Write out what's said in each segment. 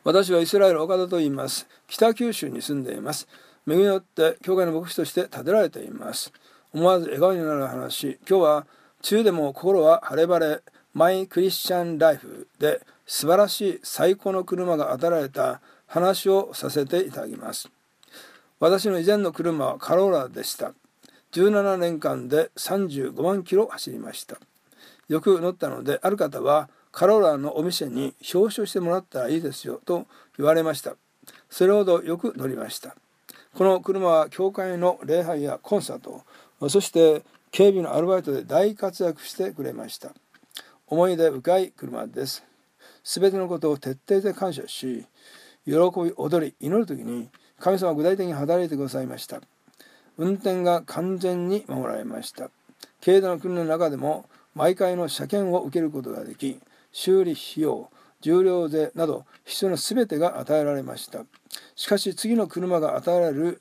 私はイスラエル岡田と言います。北九州に住んでいます。恵みによって教会の牧師として立てられています。思わず笑顔になる話。今日は梅雨でも心は晴れ晴れマイクリスチャンライフで素晴らしい最高の車が与えられた話をさせていただきます。私の以前の車はカローラでした。17年間で35万キロ走りました。よく乗ったので、ある方はカローラのお店に表彰してもらったらいいですよと言われました。それほどよく乗りました。この車は教会の礼拝やコンサート、そして警備のアルバイトで大活躍してくれました。思い出深い車です。すべてのことを徹底で感謝し、喜び踊り祈るときに神様は具体的に働いてくださいました。運転が完全に守られました。軽度の訓練の中でも毎回の車検を受けることができ、修理費用、重量税など必要なすべてが与えられました。しかし次の車が与えられる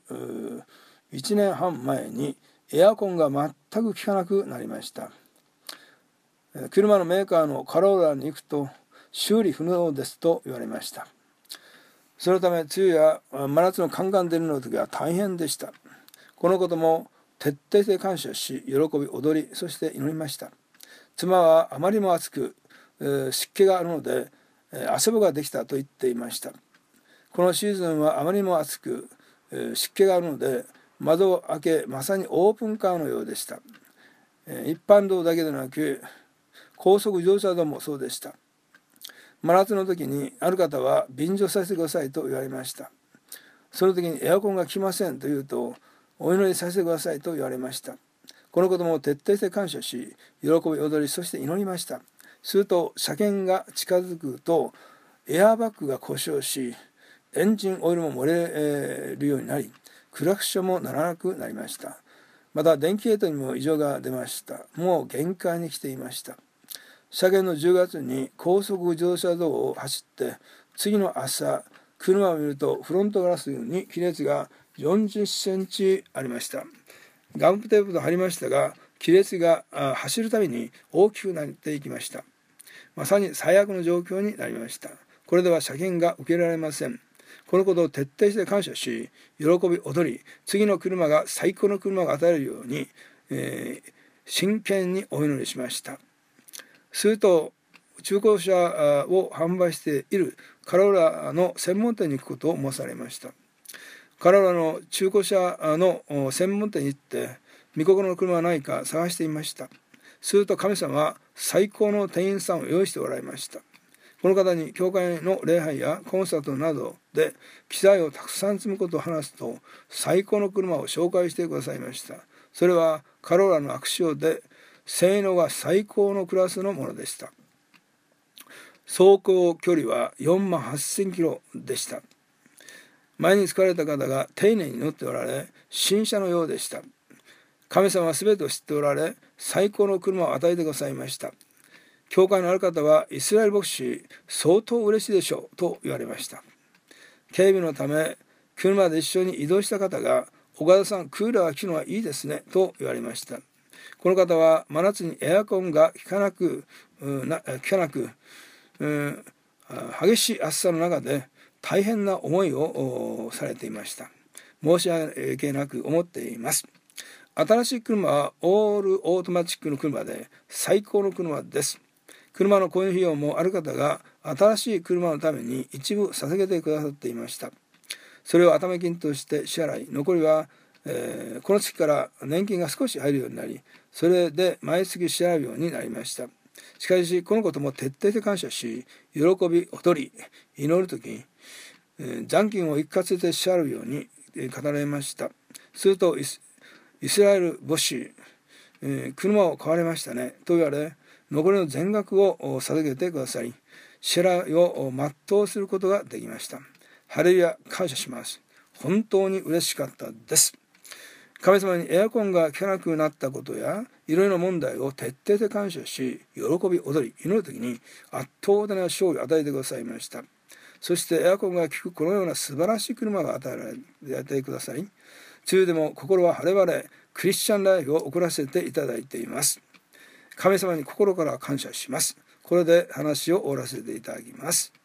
1年半前にエアコンが全く効かなくなりました。車のメーカーのカローラに行くと修理不能ですと言われました。そのため梅雨や真夏のカンカン照りの時は大変でした。このことも徹底して感謝し、喜び踊り、そして祈りました。妻はあまりも暑く湿気があるので汗ばができたと言っていました。このシーズンはあまりも暑く湿気があるので窓を開け、まさにオープンカーのようでした。一般道だけでなく高速自動車道もそうでした。真夏の時にある方は便乗させてくださいと言われました。その時にエアコンが来ませんと言うと、お祈りさせてくださいと言われました。このことも徹底して感謝し、喜び踊り、そして祈りました。すると車検が近づくとエアバッグが故障し、エンジンオイルも漏れるようになり、クラクションも鳴らなくなりました。また電気系統にも異常が出ました。もう限界に来ていました。車検の10月に高速自動車道を走って次の朝、車を見るとフロントガラスに亀裂が40センチありました。ガムテープと貼りましたが、亀裂が走るたびに大きくなっていきました。まさに最悪の状況になりました。これでは車検が受けられません。このことを徹底して感謝し、喜び踊り、次の車が最高の車が与えるように、真剣にお祈りしました。すると中古車を販売しているカローラの専門店に行くことを申されました。カローラの中古車の専門店に行って御心の車はないか探していました。すると神様は最高の店員さんを用意しておられました。この方に教会の礼拝やコンサートなどで機材をたくさん積むことを話すと、最高の車を紹介してくださいました。それはカローラの悪性で性能が最高のクラスのものでした。走行距離は4万8000キロでした。前に使われた方が丁寧に乗っておられ、新車のようでした。神様は全てを知っておられ、最高の車を与えてくださいました。教会のある方はイスラエル牧師相当嬉しいでしょうと言われました。警備のため車で一緒に移動した方が、岡田さんクーラーが効くのはいいですねと言われました。この方は真夏にエアコンが効かなく激しい暑さの中で大変な思いをされていました。申し訳なく思っています。新しい車はオールオートマチックの車で最高の車です。車の購入費用もある方が新しい車のために一部捧げてくださっていました。それを頭金として支払い、残りは、この月から年金が少し入るようになり、それで毎月支払うようになりました。しかしこのことも徹底して感謝し、喜び踊り祈るときに、残金を一括で支払うように語られました。するとイスラエル牧師、車を買われましたねと言われ、残りの全額を捧げてくださり、支払いを全うすることができました。ハレルヤ、感謝します。本当に嬉しかったです。神様にエアコンが効かなくなったことやいろいろな問題を徹底して感謝し、喜び踊り祈るときに圧倒的な勝利を与えてくださいました。そしてエアコンが効くこのような素晴らしい車が与えてくださり、梅雨でも心は晴れ晴れクリスチャンライフを送らせていただいています。神様に心から感謝します。これで話を終わらせていただきます。